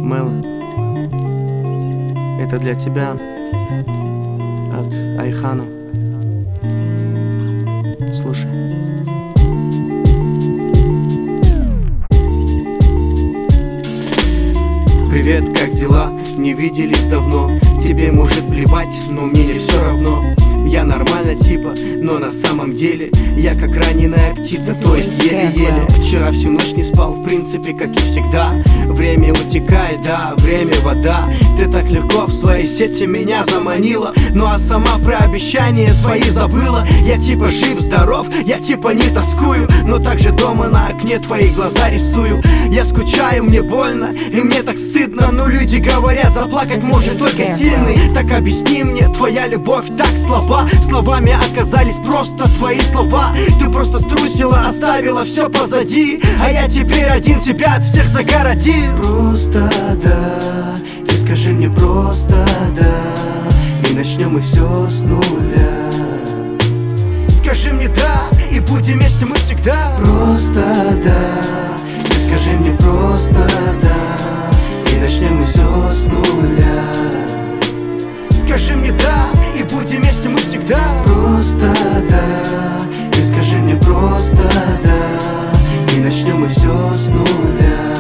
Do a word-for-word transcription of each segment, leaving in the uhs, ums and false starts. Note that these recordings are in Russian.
Мэл, это для тебя от Айхана. Слушай. Привет, как дела? Не виделись давно. Тебе может плевать, но мне не все равно. Я нормально типа, но на самом деле я как раненая птица, то есть еле-еле. Вчера всю ночь не спал, в принципе, как и всегда. Время утекает, да, время вода. Ты так легко в своей сети меня заманила, ну а сама про обещания свои забыла. Я типа жив, здоров, я типа не тоскую, но также дома на окне твои глаза рисую. Я скучаю, мне больно, и мне так стыдно, но люди говорят, заплакать может только сильный. Так объясни мне, твоя любовь так слаба. Словами оказались просто твои слова. Ты просто струсила, оставила все позади, а я теперь один себя от всех загородил. Просто да, ты скажи мне просто да, и начнем мы все с нуля. Скажи мне да, и будем вместе мы всегда. Просто да, ты скажи мне просто да, и начнем мы все с нуля. Скажи мне да, и будем вместе мы всегда. Просто да, ты скажи мне просто да, и начнем мы все с нуля.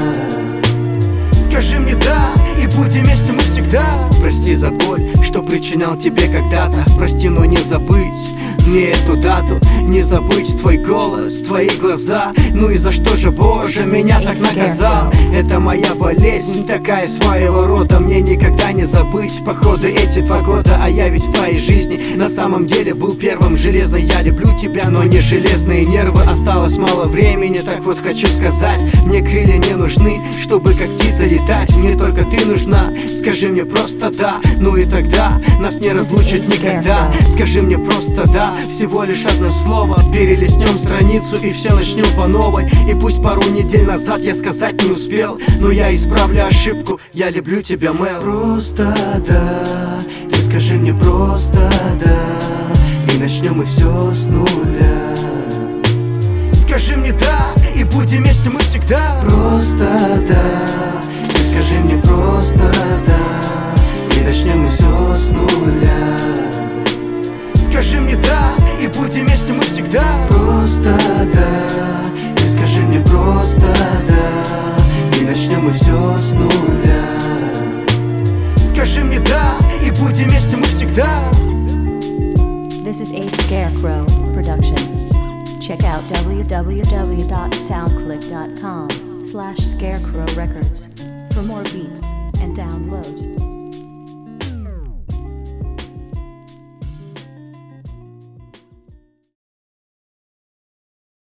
Скажи мне да, и будем вместе мы всегда. Прости за боль, что причинял тебе когда-то. Прости, но не забыть мне эту дату, не забыть твой голос, твои глаза. Ну и за что же, Боже, меня так наказал? Это моя болезнь, такая своего рода. Мне никогда не забыть, походу, эти два года. А я ведь в твоей жизни на самом деле был первым. Железный, я люблю тебя, но не железные нервы. Осталось мало времени, так вот хочу сказать. Мне крылья не нужны, чтобы как птица летать. Мне только ты нужна, скажи мне просто да. Ну и тогда нас не разлучат никогда. Скажи мне просто да, всего лишь одно слово. Перелистнем страницу и все начнем по новой. И пусть пару недель назад я сказать не успел, но я исправлю ошибку, я люблю тебя, Мэл. Просто да, ты скажи мне просто да, и начнем мы все с нуля. Скажи мне да, и будем вместе мы всегда. Просто да, ты скажи мне просто да, и начнем мы все с нуля. Скажи мне да, и будем вместе мы всегда. Просто да, ты скажи мне просто да, и начнем мы все с нуля. Скажи мне да, и будем вместе мы всегда. This is a Scarecrow production. Check out w w w dot soundclick dot com slash scarecrow records for more beats.